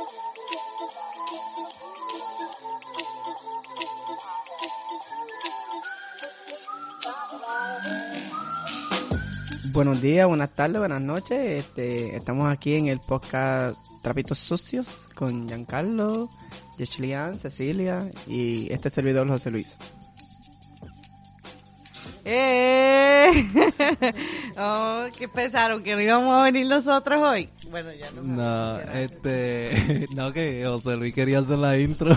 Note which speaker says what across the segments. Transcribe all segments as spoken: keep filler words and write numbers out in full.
Speaker 1: Buenos días, buenas tardes, buenas noches. Este, estamos aquí en el podcast Trapitos Sucios con Giancarlo, Yeshlian, Cecilia y este servidor José Luis.
Speaker 2: ¡Eh! Oh, ¿qué pensaron? ¿Que no íbamos a venir nosotros hoy? Bueno, ya no.
Speaker 3: No, este, no, que José Luis quería hacer la intro.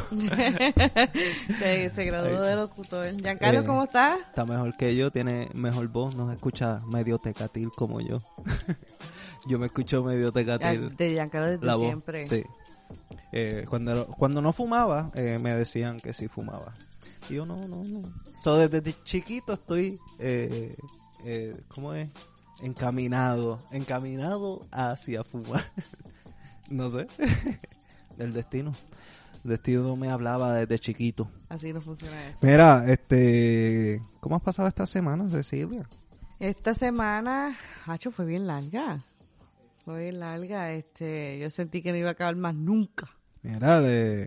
Speaker 2: se, se graduó de locutor. Giancarlo,
Speaker 3: Eh,
Speaker 2: ¿cómo estás?
Speaker 3: Está mejor que yo, tiene mejor voz, no se escucha medio tecatil como yo. Yo me escucho medio tecatil.
Speaker 2: De Giancarlo desde
Speaker 3: la voz,
Speaker 2: siempre.
Speaker 3: sí. Eh, cuando, cuando no fumaba, eh, me decían que sí fumaba. Y yo, no, no, no. So, desde chiquito estoy, eh, eh, ¿cómo es? Encaminado, encaminado hacia fumar. No sé. El destino. El destino me hablaba desde chiquito.
Speaker 2: Así no funciona eso.
Speaker 3: Mira, este, ¿cómo has pasado esta semana, Cecilia?
Speaker 2: Esta semana, Hacho, fue bien larga. Fue bien larga. Este, yo sentí que no iba a acabar más nunca.
Speaker 3: Mira, le,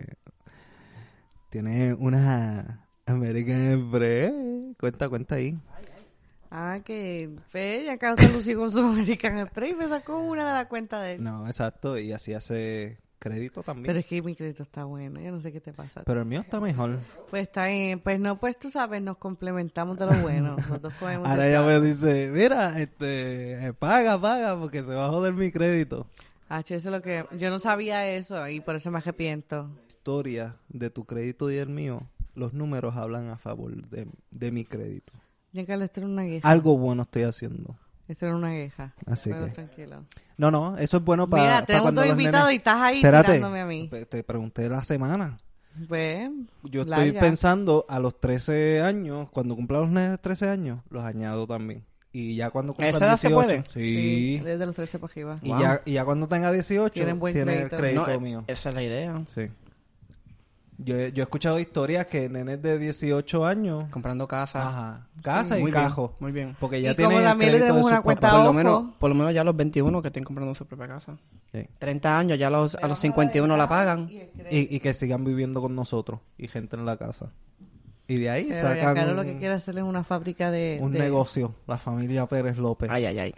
Speaker 3: tiene una American Express. Cuenta, cuenta ahí.
Speaker 2: Ah, que fe, Giancarlo se lució con su American Express y me sacó una de la cuenta de él.
Speaker 3: No, exacto, y así hace crédito también.
Speaker 2: Pero es que mi crédito está bueno, yo no sé qué te pasa.
Speaker 3: Pero el mío está mejor.
Speaker 2: Pues está bien, pues no, pues tú sabes, nos complementamos de lo bueno. Nosotros cogemos
Speaker 3: Ahora
Speaker 2: del
Speaker 3: ella
Speaker 2: lado.
Speaker 3: me dice, mira, este, paga, paga, porque se va a joder mi crédito.
Speaker 2: Ah, che, eso es lo que... Yo no sabía eso y por eso me arrepiento.
Speaker 3: Historia de tu crédito y el mío, los números hablan a favor de, de mi crédito.
Speaker 2: Giancarlo, esto era una queja.
Speaker 3: Algo bueno estoy haciendo.
Speaker 2: Esto era una queja.
Speaker 3: Así
Speaker 2: Pero
Speaker 3: que...
Speaker 2: tranquilo.
Speaker 3: No, no, eso es bueno para
Speaker 2: Mira,
Speaker 3: pa
Speaker 2: tenemos
Speaker 3: cuando
Speaker 2: dos
Speaker 3: los
Speaker 2: invitados
Speaker 3: nenes...
Speaker 2: y estás ahí
Speaker 3: Espérate,
Speaker 2: tirándome a mí.
Speaker 3: te- te pregunté la semana.
Speaker 2: Pues,
Speaker 3: Yo estoy
Speaker 2: larga.
Speaker 3: pensando a los trece años, cuando cumpla los nenes trece años, los añado también. Y ya cuando cumpla
Speaker 1: ¿Esa edad se
Speaker 3: dieciocho,
Speaker 1: puede?
Speaker 3: sí.
Speaker 2: Desde los trece para arriba.
Speaker 3: Y,
Speaker 1: Wow.
Speaker 3: ya, y ya cuando tenga dieciocho,
Speaker 2: Tienen buen
Speaker 3: tiene
Speaker 2: crédito.
Speaker 3: el crédito
Speaker 1: No,
Speaker 3: mío.
Speaker 1: esa es la idea.
Speaker 3: Sí. Yo, he- yo he escuchado historias que nenes de dieciocho años,
Speaker 1: Comprando casa.
Speaker 3: ajá, casa
Speaker 1: Sí,
Speaker 3: y
Speaker 1: muy bien,
Speaker 3: cajo,
Speaker 1: muy bien.
Speaker 3: porque ya
Speaker 2: Y como
Speaker 3: tienen el
Speaker 2: también le
Speaker 3: crédito de
Speaker 2: tenemos
Speaker 3: sus
Speaker 2: una cuenta
Speaker 3: papás.
Speaker 1: Por lo,
Speaker 2: ojo.
Speaker 1: menos, por lo menos ya a los veintiuno que estén comprando su propia casa.
Speaker 3: Sí.
Speaker 1: treinta años, ya a los, a los cincuenta y uno la pagan.
Speaker 3: Y, y que sigan viviendo con nosotros y gente en la casa. Y de ahí
Speaker 2: Pero
Speaker 3: sacan
Speaker 2: Giancarlo lo
Speaker 3: un,
Speaker 2: que quiere hacer es una fábrica de...
Speaker 3: un
Speaker 2: de-
Speaker 3: negocio, la familia Pérez López.
Speaker 1: Ay, ay, ay.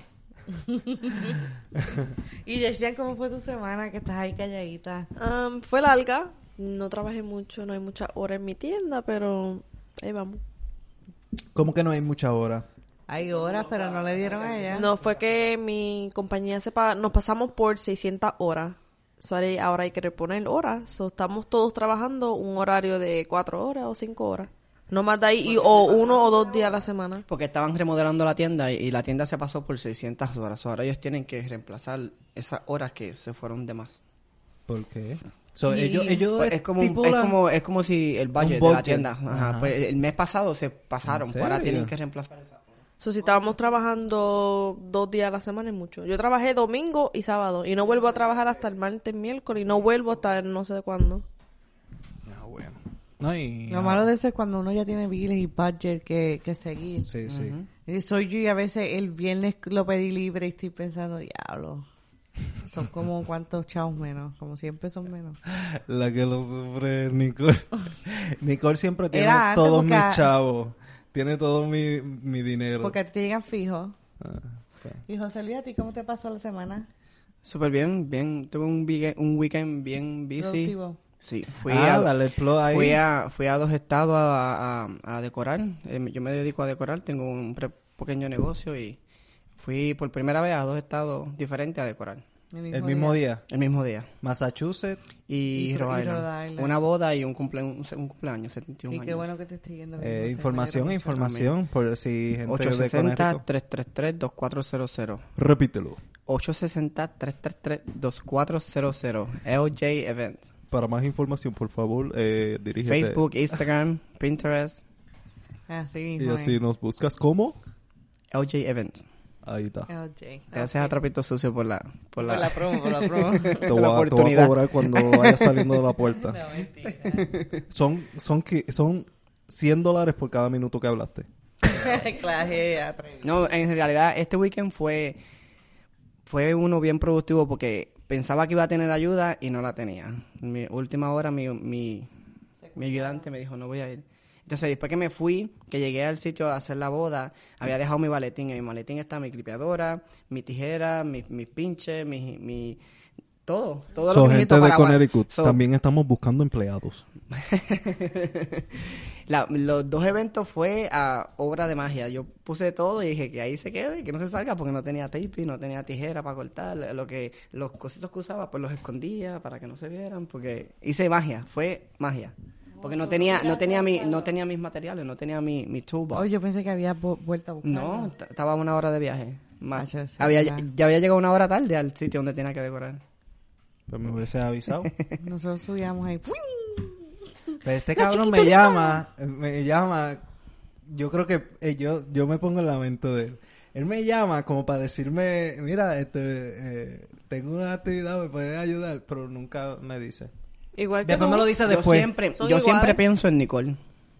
Speaker 2: Y Yeshian, ¿cómo fue tu semana? Que estás ahí calladita.
Speaker 4: Um, fue larga, no trabajé mucho, no hay muchas horas en mi tienda, pero ahí vamos.
Speaker 3: ¿Cómo que no hay mucha hora?
Speaker 2: Hay horas, pero no le dieron a ella.
Speaker 4: No, fue que mi compañía se pa- nos pasamos por seiscientas horas. So, ahora hay- ahora hay que reponer horas. So, estamos todos trabajando un horario de cuatro horas o cinco horas. No más de ahí, y, o uno o dos días a la semana.
Speaker 1: Porque estaban remodelando la tienda y, y la tienda se pasó por seiscientas horas. Ahora ellos tienen que reemplazar esas horas que se fueron de más.
Speaker 3: ¿Por qué? So,
Speaker 2: Y-
Speaker 3: ellos, ellos
Speaker 1: Pues es como,
Speaker 3: tipo
Speaker 1: es
Speaker 3: la-
Speaker 1: como es como si el budget,
Speaker 3: Un
Speaker 1: de la
Speaker 3: budget.
Speaker 1: tienda, ajá,
Speaker 3: Ajá.
Speaker 1: pues el mes pasado se pasaron,
Speaker 3: ¿En
Speaker 1: pues ahora
Speaker 3: serio?
Speaker 1: tienen que reemplazar esa hora.
Speaker 4: So, si estábamos trabajando dos días a la semana es mucho. Yo trabajé domingo y sábado y no vuelvo a trabajar hasta el martes, miércoles y no vuelvo hasta no sé cuándo.
Speaker 3: Ah, bueno. No, y...
Speaker 2: Lo malo de eso es cuando uno ya tiene biles y budget que, que seguir.
Speaker 3: Sí, sí.
Speaker 2: Y soy yo y a veces el viernes lo pedí libre y estoy pensando, diablo. Son como cuántos chavos menos, como siempre son menos.
Speaker 3: La que lo sufre es Nicole. Nicole siempre tiene
Speaker 2: Era antes
Speaker 3: todos
Speaker 2: porque-
Speaker 3: mis chavos. Tiene todo mi, mi dinero.
Speaker 2: Porque a ti te llegan fijos.
Speaker 3: Ah, ok.
Speaker 2: Y José Luis, ¿a ti cómo te pasó la semana?
Speaker 1: Súper bien, bien, tuve un, weekend- un weekend bien busy.
Speaker 2: Productivo.
Speaker 1: Sí, fui
Speaker 3: ah,
Speaker 1: a
Speaker 3: dale el plug ahí.
Speaker 1: fui a fui a dos estados a, a, a decorar. Eh, yo me dedico a decorar, tengo un pre- pequeño negocio y fui por primera vez a dos estados diferentes a decorar
Speaker 3: el mismo día.
Speaker 1: el mismo día.
Speaker 3: Massachusetts.
Speaker 1: Y,
Speaker 2: Y-
Speaker 1: Rhode
Speaker 2: y
Speaker 1: Island.
Speaker 2: Rhode Island.
Speaker 1: Una boda y un, cumple, un, un cumpleaños, setenta y un
Speaker 2: Y
Speaker 1: años.
Speaker 2: qué bueno que te esté yendo. bien,
Speaker 3: Eh,
Speaker 2: José,
Speaker 3: información,
Speaker 2: me alegra mucho.
Speaker 3: información. Por si gente
Speaker 1: ocho
Speaker 3: de
Speaker 1: seis cero,
Speaker 3: Connecticut.
Speaker 1: tres tres tres, dos cuatro cero cero.
Speaker 3: Repítelo.
Speaker 1: ocho seis cero, tres tres tres, dos cuatro cero cero. L J Events.
Speaker 3: Para más información, por favor, eh, dirígete.
Speaker 1: Facebook, Instagram, Pinterest,
Speaker 2: Ah, sí,
Speaker 3: Y
Speaker 2: mismo
Speaker 3: así
Speaker 2: es.
Speaker 3: nos buscas como.
Speaker 1: L J Events.
Speaker 3: Ahí está.
Speaker 2: L J.
Speaker 1: Gracias a Trapito Sucio por la, por
Speaker 2: Por
Speaker 1: la,
Speaker 2: la promo, por la promo.
Speaker 3: Te voy,
Speaker 1: la
Speaker 3: a, te voy a
Speaker 1: oportunidad.
Speaker 3: cobrar cuando vayas saliendo de la puerta.
Speaker 2: No, mentira.
Speaker 3: Son, son, qui- son cien dólares por cada minuto que hablaste.
Speaker 2: Claro, eh, atrevido.
Speaker 1: No, en realidad este weekend fue fue uno bien productivo porque pensaba que iba a tener ayuda y no la tenía. Mi última hora, mi, mi, mi ayudante me dijo, no voy a ir. Entonces, después que me fui, que llegué al sitio a hacer la boda, había dejado mi maletín. En mi maletín está mi clipeadora, mi tijera, mis mi pinches, mi, mi... Todo. Todo
Speaker 3: So,
Speaker 1: lo que
Speaker 3: gente
Speaker 1: necesito
Speaker 3: de
Speaker 1: para...
Speaker 3: Connecticut,
Speaker 1: So,
Speaker 3: también estamos buscando empleados.
Speaker 1: la, los dos eventos fue a obra de magia. Yo puse todo y dije que ahí se quede, que no se salga porque no tenía tape, no tenía tijera para cortar. Lo que, los cositos que usaba, pues los escondía para que no se vieran, porque hice magia, fue magia. Porque no tenía, no tenía mi, no tenía mis materiales, no tenía mi, mi toolbox.
Speaker 2: Oh, yo pensé que había vu- vuelto a buscar.
Speaker 1: No, t- estaba una hora de viaje. Más.
Speaker 2: Ah, yo sé,
Speaker 1: había,
Speaker 2: ya.
Speaker 1: ya había llegado una hora tarde al sitio donde tenía que decorar.
Speaker 3: Pues me hubiese avisado.
Speaker 2: Nosotros subíamos ahí.
Speaker 3: Pero este cabrón me llama, me llama, yo creo que eh, yo yo me pongo en la mente de él. Él me llama como para decirme, mira, este, eh, tengo una actividad, me puedes ayudar, pero nunca me dice.
Speaker 4: Igual que
Speaker 3: Después
Speaker 4: tú.
Speaker 3: me lo dice
Speaker 1: Yo
Speaker 3: después.
Speaker 1: siempre,
Speaker 4: Son
Speaker 1: yo siempre
Speaker 4: iguales.
Speaker 1: pienso en Nicole.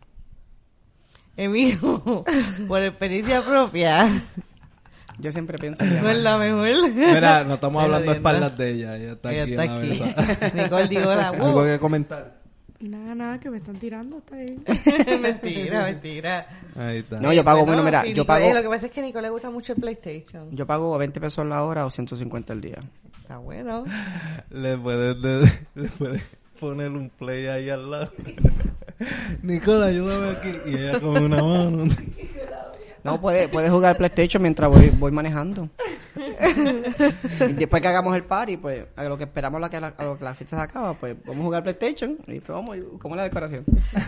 Speaker 2: Amigo, por experiencia propia,
Speaker 1: Yo siempre pienso en
Speaker 2: no
Speaker 1: ella.
Speaker 2: es la mejor.
Speaker 3: Mira, no estamos
Speaker 2: Pero
Speaker 3: hablando a
Speaker 2: Diana,
Speaker 3: espaldas de ella, ella está
Speaker 2: ella
Speaker 3: aquí
Speaker 2: está
Speaker 3: en la
Speaker 2: aquí.
Speaker 3: mesa.
Speaker 2: Nicole dijo, hola,
Speaker 3: ¿Algo
Speaker 2: wow.
Speaker 3: que comentar?
Speaker 5: Nada, nada, que me están tirando, está bien.
Speaker 2: Mentira, mentira.
Speaker 3: Ahí está.
Speaker 1: No, yo pago, bueno, mira,
Speaker 2: sí,
Speaker 1: yo
Speaker 2: Nicole-
Speaker 1: pago,
Speaker 2: eh, lo que pasa es que a Nicole le gusta mucho el PlayStation.
Speaker 1: yo pago veinte pesos la hora o ciento cincuenta al día.
Speaker 2: Está bueno.
Speaker 3: Le puedes, le, le puedes poner un play ahí al lado. Nicola, ayúdame aquí. Y ella con una mano.
Speaker 1: No, puedes puede jugar PlayStation mientras voy, voy manejando. Y después que hagamos el party, pues, a lo que esperamos a, que la, a lo que la fiesta se acaba, pues vamos a jugar PlayStation y después vamos, ¿cómo es la decoración?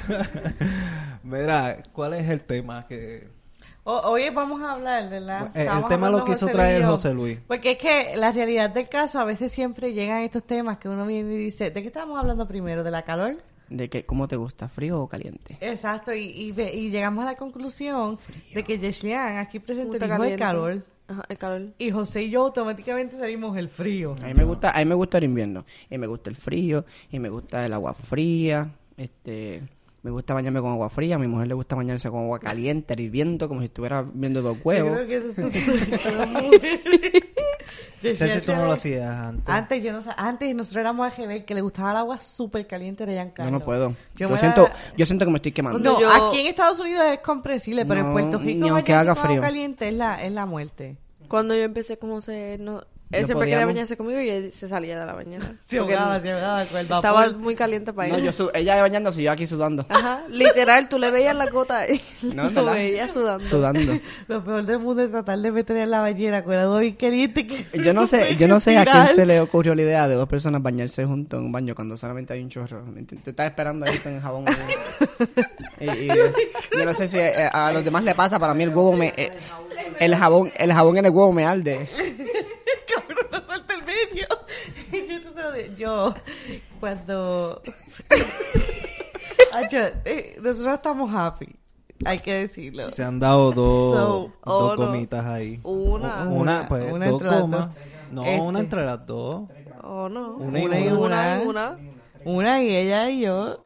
Speaker 3: Mira, ¿cuál es el tema que...
Speaker 2: O- hoy vamos a hablar, ¿verdad?
Speaker 3: Eh, el
Speaker 2: Estábamos
Speaker 3: tema lo
Speaker 2: hablando
Speaker 3: quiso
Speaker 2: José
Speaker 3: traer
Speaker 2: Luis y yo.
Speaker 3: José Luis.
Speaker 2: Porque es que la realidad del caso, a veces siempre llegan estos temas que uno viene y dice, ¿de qué estábamos hablando primero? ¿De la calor?
Speaker 1: De que, ¿cómo te gusta? ¿Frío o caliente?
Speaker 2: Exacto, y, y, ve- y llegamos a la conclusión de que Yeshlian aquí presente
Speaker 4: Gusta
Speaker 2: dijo el
Speaker 4: caliente.
Speaker 2: calor,
Speaker 4: Ajá, el calor.
Speaker 2: y José y yo automáticamente salimos el frío.
Speaker 1: A mí me gusta, a mí me gusta el invierno, y me gusta el frío, y me gusta el agua fría, este, me gusta bañarme con agua fría, a mi mujer le gusta bañarse con agua caliente, hirviendo, como si estuviera viendo dos
Speaker 2: Yo
Speaker 1: huevos.
Speaker 2: creo que eso es las mujeres.
Speaker 3: Ceci, tú no lo hacías antes.
Speaker 2: Antes yo no sa- antes nosotros éramos a G B, que le gustaba el agua súper caliente de
Speaker 1: Yo
Speaker 2: Giancarlo.
Speaker 1: no puedo.
Speaker 2: Yo
Speaker 1: Yo,
Speaker 2: me
Speaker 1: siento,
Speaker 2: la-
Speaker 1: yo siento que me estoy quemando.
Speaker 2: No,
Speaker 4: Yo-
Speaker 2: aquí en Estados Unidos es comprensible, pero en
Speaker 1: No,
Speaker 2: Puerto Rico
Speaker 1: ni aunque
Speaker 2: bañarse
Speaker 1: haga
Speaker 2: con agua
Speaker 1: frío.
Speaker 2: caliente es la, es la muerte.
Speaker 4: Cuando yo empecé con José, no, él
Speaker 1: ¿No
Speaker 4: siempre quería
Speaker 1: podíamos?
Speaker 4: bañarse conmigo y él se salía de la bañera.
Speaker 2: Se
Speaker 4: Porque
Speaker 2: ahogaba, se ahogaba con el vapor.
Speaker 4: estaba muy caliente para
Speaker 1: No,
Speaker 4: él.
Speaker 1: yo su- ella bañándose y yo aquí sudando.
Speaker 4: Ajá, literal, tú le veías la gota y
Speaker 1: No, en
Speaker 4: lo
Speaker 1: verdad.
Speaker 4: veías sudando.
Speaker 1: Sudando.
Speaker 2: Lo peor del mundo es tratar de meter en la bañera con el agua bien caliente. Que
Speaker 1: Yo no sé, yo no sé a quién
Speaker 2: respirar.
Speaker 1: se le ocurrió la idea de dos personas bañarse juntos en un baño cuando solamente hay un chorro. ¿Me entiendes? Tú estás esperando ahí con el jabón. y, y, yo no sé si eh, a los demás le pasa, para mí el huevo me... eh, el jabón el jabón en el huevo me arde.
Speaker 2: Cabrón, no suelta el medio. Yo, tú sabes, yo, cuando... Acho, eh, nosotros estamos happy, hay que decirlo.
Speaker 3: Se han dado dos,
Speaker 2: So,
Speaker 4: oh,
Speaker 3: dos
Speaker 4: no.
Speaker 3: gomitas ahí.
Speaker 4: Una.
Speaker 3: Una,
Speaker 2: Una,
Speaker 3: pues,
Speaker 2: una
Speaker 3: dos
Speaker 2: entre las
Speaker 3: gomas.
Speaker 2: dos.
Speaker 3: No,
Speaker 2: Este.
Speaker 3: una entre las dos.
Speaker 4: Oh, no.
Speaker 3: Una y
Speaker 2: Una y
Speaker 3: una.
Speaker 4: Una y
Speaker 2: una.
Speaker 4: una.
Speaker 2: Una y ella y yo.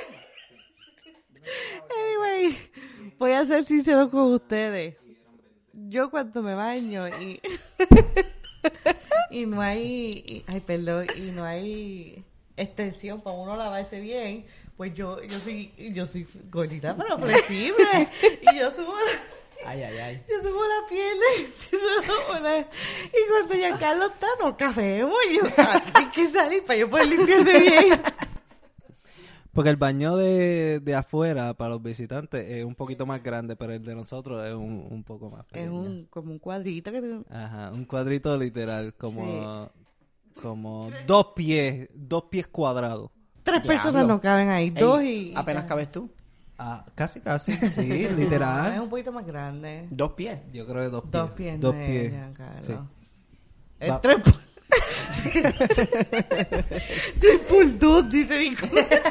Speaker 2: Anyway, voy a ser sincero con ustedes. Yo cuando me baño y... y no hay... y- ay, perdón. Y no hay extensión para uno lavarse bien, pues yo yo soy yo soy gordita pero flexible. Y yo subo la,
Speaker 1: Ay, ay, ay.
Speaker 2: yo subo la pierna y empiezo a poner. Y cuando Giancarlo está, nos cafeemos. Y yo, ah, hay que salir para yo poder limpiarme bien.
Speaker 3: Porque el baño de, de afuera para los visitantes es un poquito más grande, pero el de nosotros es un, un poco más
Speaker 2: Es
Speaker 3: pequeño.
Speaker 2: un, como un cuadrito que tiene.
Speaker 3: Ajá, un cuadrito literal, como, como dos pies, dos pies cuadrados.
Speaker 2: Tres
Speaker 1: Diablo.
Speaker 2: personas no caben ahí,
Speaker 1: Ey,
Speaker 2: dos y...
Speaker 1: apenas cabes tú.
Speaker 3: Ah, casi, casi, sí,
Speaker 2: No, es
Speaker 3: literal.
Speaker 2: un poquito más grande.
Speaker 1: Dos pies.
Speaker 3: Yo creo que dos pies.
Speaker 2: Dos pies.
Speaker 3: Dos
Speaker 2: no es,
Speaker 3: pies.
Speaker 2: Giancarlo.
Speaker 3: Sí.
Speaker 2: Es
Speaker 3: Va-
Speaker 2: tres por... tres por dos, dice Nico.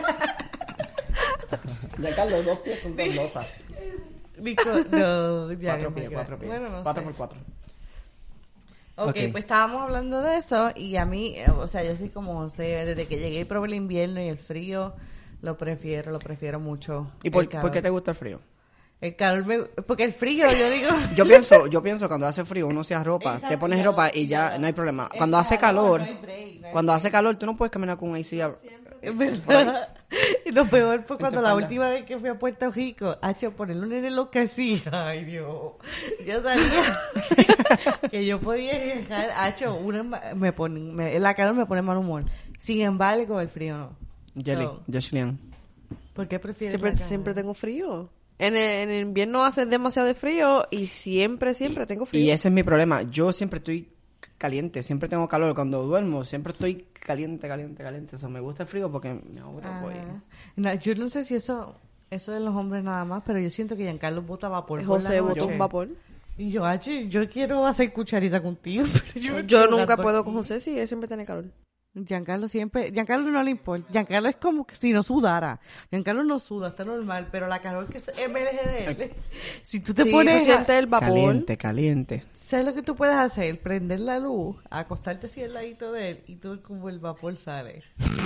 Speaker 1: Ya, Carlos, dos pies son dos losas.
Speaker 2: Nico, no, ya
Speaker 1: Cuatro
Speaker 2: es
Speaker 1: pies,
Speaker 2: más
Speaker 1: cuatro
Speaker 2: grande.
Speaker 1: pies.
Speaker 2: Bueno, no
Speaker 1: cuatro
Speaker 2: sé.
Speaker 1: por cuatro.
Speaker 2: Ok,
Speaker 3: Ok.
Speaker 2: pues estábamos hablando de eso y a mí, eh, o sea, yo soy como José, desde que llegué y probé el invierno y el frío, lo prefiero, lo prefiero mucho.
Speaker 1: ¿Y por,
Speaker 2: El
Speaker 1: por
Speaker 2: calor.
Speaker 1: qué te gusta el frío?
Speaker 2: El calor me... Porque el frío, yo digo...
Speaker 1: Yo pienso, yo pienso cuando hace frío uno se arropa,
Speaker 2: Exacto,
Speaker 1: te pones
Speaker 2: ya
Speaker 1: ropa
Speaker 2: no-
Speaker 1: y ya
Speaker 2: ya
Speaker 1: no hay problema.
Speaker 2: el
Speaker 1: Cuando hace calor,
Speaker 2: no hay break, no hay
Speaker 1: cuando hace calor tú no puedes caminar con un A C. a-
Speaker 2: Es verdad. Y lo peor fue cuando la
Speaker 1: espalda.
Speaker 2: última vez que fui a Puerto Rico, hacho, ponerle un nene enloquecía. Ay, Dios. Yo sabía que yo podía dejar, hacho, una, ma- me pone, me, la calor me pone mal humor. Sin embargo, el frío no.
Speaker 1: Jelly,
Speaker 2: So,
Speaker 1: Joshlian.
Speaker 2: ¿por qué prefieres
Speaker 4: Siempre,
Speaker 2: la calor?
Speaker 4: siempre tengo frío. En el, en el invierno hace demasiado de frío y siempre, siempre tengo frío.
Speaker 1: Y ese es mi problema. Yo siempre estoy caliente, siempre tengo calor. Cuando duermo, siempre estoy caliente, caliente, caliente. O sea, me gusta el frío porque me aburro,
Speaker 2: Ajá.
Speaker 1: pues.
Speaker 2: No, yo no sé si eso, eso de los hombres nada más, pero yo siento que Giancarlo bota vapor. por
Speaker 4: José
Speaker 2: la
Speaker 4: botó
Speaker 2: noche.
Speaker 4: un vapor.
Speaker 2: Y yo, hacho, yo quiero hacer cucharita contigo, pero yo, me
Speaker 4: Yo
Speaker 2: estoy
Speaker 4: nunca
Speaker 2: ahogando
Speaker 4: puedo
Speaker 2: aquí.
Speaker 4: con José si él siempre tiene calor.
Speaker 2: Giancarlo siempre, Giancarlo no le importa. Giancarlo es como que si no sudara. Giancarlo no suda, está normal, pero la calor que se- emerge de él. Si tú te
Speaker 4: Si
Speaker 2: pones,
Speaker 4: tú
Speaker 2: a-
Speaker 4: sientes el vapor,
Speaker 1: Caliente, caliente.
Speaker 2: ¿sabes lo que tú puedes hacer? Prender la luz, acostarte así al ladito de él y tú como el vapor sale.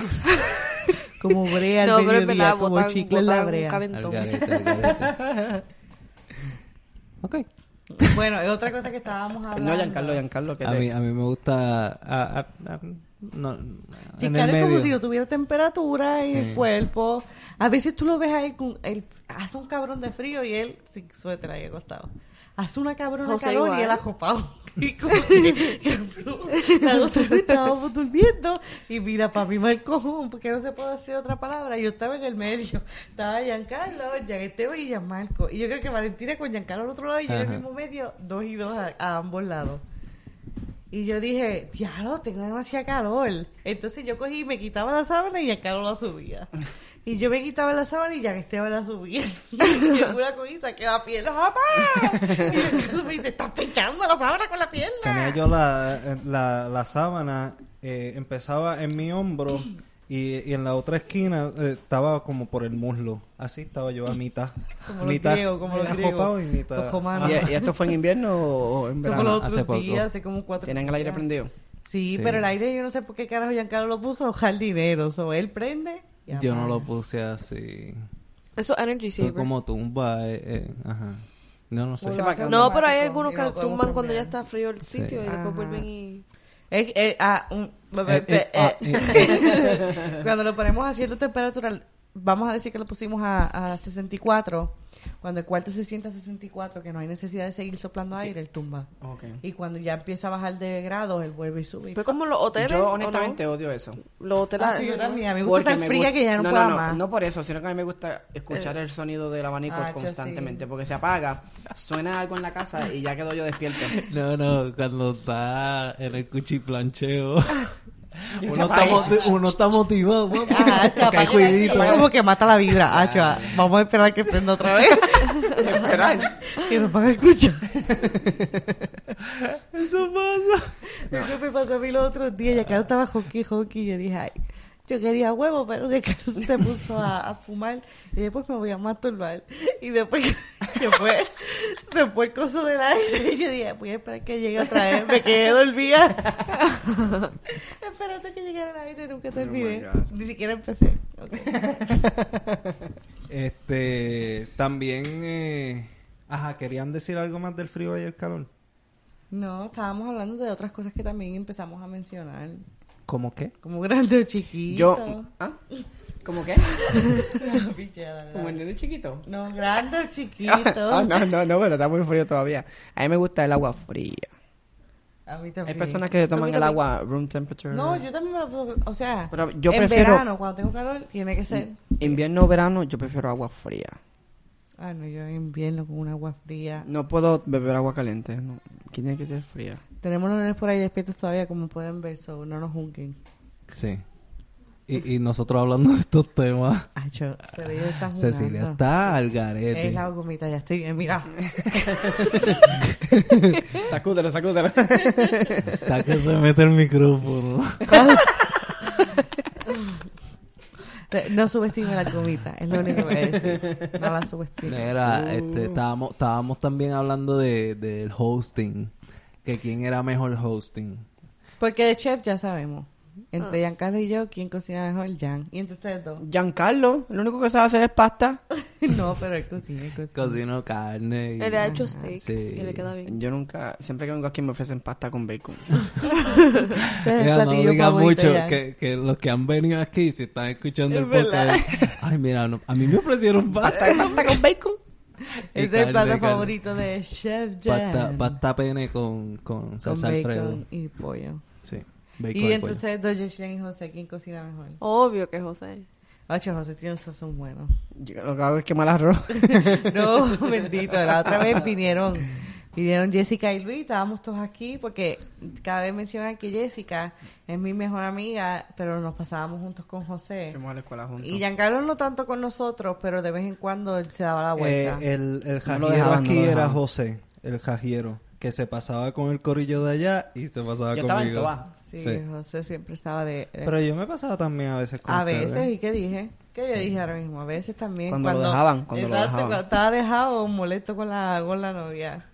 Speaker 2: Como brea al
Speaker 4: no, pero es
Speaker 2: mediodía,
Speaker 4: verdad,
Speaker 2: como
Speaker 4: botan,
Speaker 2: chicle en la
Speaker 4: botan un
Speaker 2: brea.
Speaker 3: Al
Speaker 4: calentón.
Speaker 3: garete, al garete. Ok.
Speaker 2: Bueno, es otra cosa que estábamos hablando.
Speaker 1: No, Giancarlo, Giancarlo, que
Speaker 3: A
Speaker 1: te-
Speaker 3: mí, a mí me gusta... a- a- a- no, en el
Speaker 2: Giancarlo es como
Speaker 3: medio.
Speaker 2: si no tuviera temperatura en
Speaker 3: Sí.
Speaker 2: el cuerpo. A veces tú lo ves ahí con el, hace un cabrón de frío y él sin suéter ahí acostado. Hace una cabrona
Speaker 4: José
Speaker 2: calor
Speaker 4: igual.
Speaker 2: y él acopado. Y como que, cabrón, la otra vez estábamos durmiendo y mira, para mí mal cojón, porque no se puede decir otra palabra. Yo estaba en el medio. Estaba Giancarlo, Gian Esteban y Gianmarco. Y yo creo que Valentina con Giancarlo al otro lado y yo en el
Speaker 3: Ajá.
Speaker 2: mismo medio, dos y dos a, a ambos lados. Y yo dije, diablo, tengo demasiada calor. Entonces yo cogí y me quitaba la sábana y Giancarlo la subía. Y yo me quitaba la sábana y Gian Esteban la subía. Y yo una cogí y saqué la pierna, ¡papá! Y Giancarlo me dice, estás pinchando la sábana con la pierna.
Speaker 3: Tenía yo la, la, la sábana, eh, empezaba en mi hombro y, y en la otra esquina eh, estaba como por el muslo. Así estaba yo a mitad.
Speaker 2: Como los
Speaker 3: mitad
Speaker 2: griegos, como los
Speaker 3: acopado
Speaker 2: griegos.
Speaker 3: y mitad.
Speaker 2: Los romanos.
Speaker 1: ¿Y, y esto fue en invierno o en
Speaker 2: Como
Speaker 1: verano?
Speaker 2: los
Speaker 3: hace
Speaker 2: otros
Speaker 3: poco.
Speaker 2: días, hace como cuatro
Speaker 1: ¿Tienen el aire
Speaker 2: días.
Speaker 1: prendido?
Speaker 2: Sí,
Speaker 3: Sí.
Speaker 2: pero el aire yo no sé por qué carajo Giancarlo lo puso jardinero. O él prende y
Speaker 3: Yo no
Speaker 2: apaga.
Speaker 3: lo puse así.
Speaker 4: Eso es energy
Speaker 3: Soy
Speaker 4: saver.
Speaker 3: como tumba, eh, eh, ajá. No, no sé.
Speaker 1: Pues sepa que-
Speaker 4: No, pero hay
Speaker 2: automático,
Speaker 4: algunos
Speaker 2: y
Speaker 4: que
Speaker 2: lo podemos
Speaker 4: tumban cuando ya
Speaker 2: cambiar.
Speaker 4: está frío el
Speaker 3: Sí.
Speaker 4: sitio y después
Speaker 2: Ajá.
Speaker 4: vuelven y...
Speaker 2: Es, es- ah, un-
Speaker 3: Eh, eh, ah, eh,
Speaker 2: Cuando lo ponemos a cierta temperatura, vamos a decir que lo pusimos a, a sesenta y cuatro. Cuando el cuarto se sienta a sesenta y cuatro, que no hay necesidad de seguir soplando aire, él tumba.
Speaker 1: Ok.
Speaker 2: Y cuando ya empieza a bajar de grados, él vuelve y sube.
Speaker 4: Pero como los hoteles,
Speaker 1: Yo
Speaker 4: ¿o
Speaker 1: honestamente
Speaker 4: no?
Speaker 1: odio eso.
Speaker 4: Los hoteles...
Speaker 2: Ah, sí, yo también. A mí me gusta
Speaker 1: Porque
Speaker 2: tan
Speaker 1: me
Speaker 2: fría
Speaker 1: gusta-
Speaker 2: que ya no,
Speaker 1: no,
Speaker 2: pueda
Speaker 1: no,
Speaker 2: más.
Speaker 1: no por eso, sino que a mí me gusta escuchar el sonido del abanico
Speaker 2: Ah, yo
Speaker 1: constantemente,
Speaker 2: sí.
Speaker 1: porque se apaga, suena algo en la casa y ya quedo yo despierto.
Speaker 3: no, no, cuando está en el cuchiplancheo.
Speaker 1: Que se
Speaker 3: uno, está
Speaker 1: apague.
Speaker 3: moti- uno está motivado. ¿no?
Speaker 2: Ajá, se
Speaker 3: Que hay
Speaker 2: apaga
Speaker 3: jueguito.
Speaker 2: la- como que mata la vibra. Ah, chaval, vamos a esperar a que prenda otra vez.
Speaker 1: Esperar.
Speaker 2: Que nos van a escuchar.
Speaker 3: Eso pasa.
Speaker 2: Eso me pasó a mí los otros días. Ya que estaba hockey, hockey. Y yo dije, ay, yo quería huevo, pero de que se puso a, a fumar. Y después me voy a masturbar. Y después se fue, se fue el coso del aire. Y yo dije, voy a esperar que llegue otra vez. Me quedé dormida. Espérate que llegara el aire, nunca terminé.
Speaker 1: Oh my God.
Speaker 2: Ni siquiera empecé. Okay.
Speaker 3: Este, también, eh, ajá, ¿querían decir algo más del frío y el calor?
Speaker 2: No, estábamos hablando de otras cosas que también empezamos a mencionar.
Speaker 3: ¿Cómo qué?
Speaker 2: Como grande o chiquito.
Speaker 1: Yo, ¿ah? ¿Cómo qué?
Speaker 2: Pichada,
Speaker 1: ¿Como el
Speaker 2: ¿verdad?
Speaker 1: nene chiquito?
Speaker 2: No, grande o chiquito.
Speaker 1: Ah, no, no, no, pero está muy frío todavía. A mí me gusta el agua fría.
Speaker 2: A mí
Speaker 1: Hay
Speaker 2: también.
Speaker 1: personas que toman
Speaker 2: A mí
Speaker 1: el
Speaker 2: también.
Speaker 1: agua room temperature.
Speaker 2: No, yo también me la puedo- O sea,
Speaker 1: Pero yo
Speaker 2: en
Speaker 1: prefiero-
Speaker 2: verano, cuando tengo calor, tiene que ser.
Speaker 1: Invierno o verano, yo prefiero agua fría.
Speaker 2: Ah, no, yo en invierno con un agua fría.
Speaker 1: No puedo beber agua caliente. No. Aquí tiene que ser fría.
Speaker 2: Tenemos los nenes por ahí despiertos todavía, como pueden ver, so no nos juzguen.
Speaker 3: Sí. Y, y nosotros hablando de estos temas.
Speaker 2: Ay, yo, pero ellos están
Speaker 3: Cecilia
Speaker 2: jugando.
Speaker 3: está al garete.
Speaker 2: Es la gomita, ya estoy bien, mira.
Speaker 1: Sacúdelo, sacúdelo.
Speaker 3: Está que se mete el micrófono.
Speaker 2: No subestime la gomita, es lo único que voy a decir. No la subestime.
Speaker 3: Mira, este, estábamos, estábamos también hablando de, del hosting. Que quién era mejor hosting.
Speaker 2: Porque de chef ya sabemos. Entre Giancarlo y yo, ¿quién cocina mejor? Jan. ¿Y entre ustedes dos?
Speaker 1: Giancarlo, lo único que sabe hacer es pasta.
Speaker 2: No, pero él cocina, él cocina.
Speaker 3: Cocino carne. Y...
Speaker 4: Él ha hecho steak
Speaker 3: Sí.
Speaker 4: y le queda bien.
Speaker 1: Yo nunca, siempre que vengo aquí me ofrecen pasta con bacon.
Speaker 2: Este es el
Speaker 3: Mira, no
Speaker 2: platillo
Speaker 3: digas
Speaker 2: favorito
Speaker 3: mucho,
Speaker 2: de Jan.
Speaker 3: que, que los que han venido aquí, si están escuchando
Speaker 2: Es
Speaker 3: el podcast,
Speaker 2: verdad.
Speaker 3: ay, mira, no, a mí me ofrecieron pasta.
Speaker 1: ¿Pasta, pasta con bacon?
Speaker 3: Y
Speaker 2: Ese es el
Speaker 3: carne,
Speaker 2: plato
Speaker 3: carne.
Speaker 2: favorito de Chef Jan.
Speaker 3: Pasta, pasta pene con, con
Speaker 2: Con
Speaker 3: salsa
Speaker 2: bacon
Speaker 3: Alfredo.
Speaker 2: y pollo.
Speaker 3: Sí, bacon
Speaker 2: Y
Speaker 3: y
Speaker 2: entre
Speaker 3: pollo.
Speaker 2: ustedes dos, Jocelyn y José, ¿quién cocina mejor?
Speaker 4: Obvio que José.
Speaker 2: Oye, José tiene un sazón bueno.
Speaker 1: Yo lo que hago es quemar arroz.
Speaker 2: No, bendito. La otra vez vinieron, vinieron Jessica y Luis, estábamos todos aquí porque cada vez mencionan que Jessica es mi mejor amiga, pero nos pasábamos juntos con José.
Speaker 1: Fuimos a la escuela juntos.
Speaker 2: Y Giancarlo no tanto con nosotros, pero de vez en cuando él se daba la vuelta.
Speaker 3: Eh, el el
Speaker 1: No lo
Speaker 3: jajiero
Speaker 1: dejaban,
Speaker 3: aquí
Speaker 1: no lo
Speaker 3: era
Speaker 1: dejaban.
Speaker 3: José, el jajiero, que se pasaba con el corillo de allá y se pasaba
Speaker 1: Yo estaba en
Speaker 3: conmigo.
Speaker 1: Toa.
Speaker 2: sí,
Speaker 3: sí.
Speaker 2: José siempre estaba de... de-
Speaker 3: Pero yo me pasaba también a veces con
Speaker 2: a
Speaker 3: ustedes.
Speaker 2: veces, ¿y qué dije? ¿Qué yo dije ahora mismo? A veces también.
Speaker 1: Cuando lo dejaban, cuando lo
Speaker 2: Exacto,
Speaker 1: dejaban.
Speaker 2: cuando estaba dejado o molesto con la, con la novia.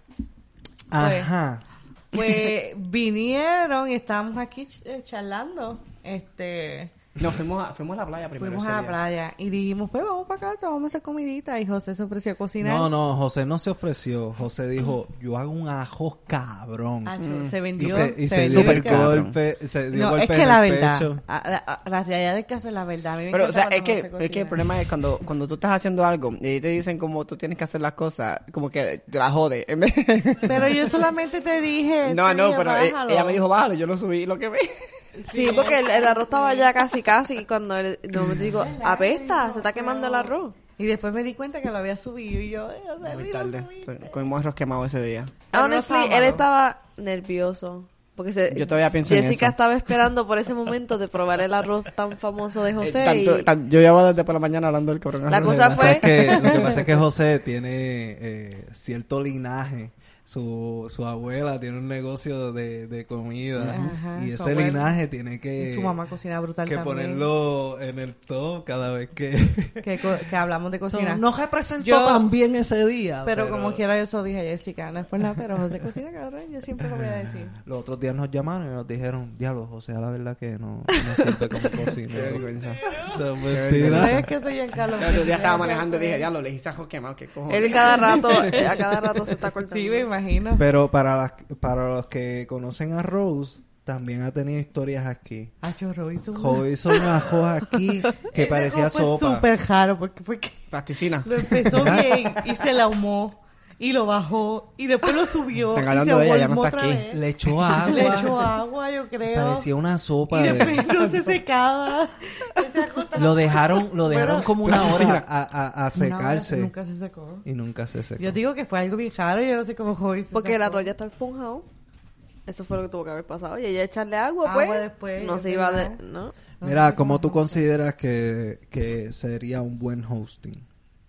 Speaker 3: Ajá.
Speaker 2: Pues vinieron y estábamos aquí ch- eh, charlando. Este,
Speaker 1: No, fuimos a, fuimos a la playa primero.
Speaker 2: fuimos
Speaker 1: ese
Speaker 2: a la
Speaker 1: día.
Speaker 2: playa y dijimos, pues vamos para casa, vamos a hacer comidita. Y José se ofreció a cocinar.
Speaker 3: No, no, José no se ofreció. José dijo, yo hago un ajo cabrón.
Speaker 2: Acho,
Speaker 1: Mm.
Speaker 2: se
Speaker 3: Y
Speaker 2: vendió.
Speaker 3: se, y se
Speaker 2: vendió
Speaker 3: dio
Speaker 1: súper
Speaker 3: el
Speaker 2: el carro.
Speaker 1: cabrón.
Speaker 3: golpe, se dio
Speaker 2: No,
Speaker 3: golpe
Speaker 2: es que
Speaker 3: en
Speaker 2: la
Speaker 3: el
Speaker 2: verdad,
Speaker 3: pecho.
Speaker 2: a- la, a- la realidad del caso es la verdad. A mí me
Speaker 1: Pero, o
Speaker 2: encanta
Speaker 1: sea, es
Speaker 2: cuando
Speaker 1: que,
Speaker 2: José
Speaker 1: es que el
Speaker 2: cocina.
Speaker 1: problema es cuando, cuando tú estás haciendo algo y te dicen cómo tú tienes que hacer las cosas, como que te la jode. En vez de-
Speaker 2: Pero yo solamente te dije...
Speaker 1: No,
Speaker 2: te
Speaker 1: no,
Speaker 2: dije,
Speaker 1: pero eh,
Speaker 2: bájalo.
Speaker 1: ella me dijo, bájalo, yo lo subí, lo que ve.
Speaker 4: Sí, porque el, el arroz estaba ya casi, casi. Y cuando el, de momento digo, apesta, se está quemando el arroz.
Speaker 2: Y después me di cuenta que lo había subido y yo... eh, o sea,
Speaker 1: Muy
Speaker 2: mira,
Speaker 1: tarde.
Speaker 2: subiste.
Speaker 1: Sí, comimos arroz quemado ese día.
Speaker 2: Pero no
Speaker 4: Honestly,
Speaker 2: estaba
Speaker 4: él
Speaker 2: malo.
Speaker 4: estaba nervioso. Porque se,
Speaker 1: Yo todavía pienso en
Speaker 4: Jessica
Speaker 1: eso.
Speaker 4: estaba esperando por ese momento de probar el arroz tan famoso de
Speaker 1: Eh,
Speaker 4: José.
Speaker 1: tanto-
Speaker 4: y
Speaker 1: tan- yo llevaba desde por la mañana hablando del cabrón
Speaker 4: La
Speaker 1: arroz.
Speaker 4: cosa
Speaker 3: Lo que
Speaker 4: fue-
Speaker 3: pasa es que, lo que pasa es que José tiene eh, cierto linaje. Su, su abuela tiene un negocio de, de comida.
Speaker 2: Ajá,
Speaker 3: y
Speaker 2: su
Speaker 3: ese
Speaker 2: abuela.
Speaker 3: linaje tiene que,
Speaker 2: Y su mamá cocina brutal
Speaker 3: que
Speaker 2: también.
Speaker 3: ponerlo en el top cada vez que...
Speaker 2: Que, co- que hablamos de cocina.
Speaker 3: So, no representó
Speaker 2: Yo-
Speaker 3: tan bien ese día.
Speaker 2: pero, como quiera yo eso dije a Jessica, no es por nada, pero José cocina cabrón, yo siempre lo voy a decir.
Speaker 3: Los otros días nos llamaron y nos dijeron, diablo, José, a la verdad que no, no sirve como
Speaker 1: Qué
Speaker 3: cocinero.
Speaker 1: vergüenza.
Speaker 3: Son
Speaker 2: No
Speaker 3: mentiras.
Speaker 2: es que soy Giancarlo.
Speaker 1: El otro día estaba manejando y dije, ya lo le hice arroz quemado, qué cojones.
Speaker 4: él cada rato, eh, a cada rato se está cortando.
Speaker 2: Sí, me imagino.
Speaker 3: Pero para, las, para los que conocen a Rose, también ha tenido historias aquí.
Speaker 2: Ah, chorro, hizo un...
Speaker 3: Joe hizo un ajo aquí que
Speaker 2: Ese
Speaker 3: parecía
Speaker 2: arroz fue
Speaker 3: sopa.
Speaker 2: súper raro porque fue que
Speaker 1: Plasticina.
Speaker 2: lo empezó bien y se la ahumó y lo bajó y después lo subió
Speaker 1: Están
Speaker 2: y
Speaker 1: hablando
Speaker 2: se
Speaker 1: de ella, ya no
Speaker 2: ahumó
Speaker 1: está
Speaker 2: otra
Speaker 1: aquí.
Speaker 2: vez.
Speaker 3: Le echó agua.
Speaker 2: Le echó agua, yo creo.
Speaker 3: Parecía una sopa.
Speaker 2: Y
Speaker 3: de-
Speaker 2: después no se secaba. Ese ajo estaba-
Speaker 3: Lo dejaron, lo dejaron
Speaker 2: Bueno,
Speaker 3: como una hora
Speaker 1: plasticina.
Speaker 3: a, a, a
Speaker 2: No,
Speaker 3: secarse.
Speaker 2: nunca se secó.
Speaker 3: Y nunca se secó.
Speaker 2: Yo digo que fue algo bien raro, yo no sé cómo Joey se
Speaker 4: Porque el
Speaker 2: sacó.
Speaker 4: arroz ya está esponjado. Eso fue lo que tuvo que haber pasado. Y ella echarle agua,
Speaker 2: Agua
Speaker 4: pues.
Speaker 2: después,
Speaker 4: no
Speaker 2: es
Speaker 4: se iba a...
Speaker 2: verdad.
Speaker 4: De, ¿no?
Speaker 2: No
Speaker 3: Mira,
Speaker 2: sé
Speaker 3: ¿cómo
Speaker 2: cómo
Speaker 3: tú
Speaker 2: fue.
Speaker 3: consideras que, que sería un buen hosting?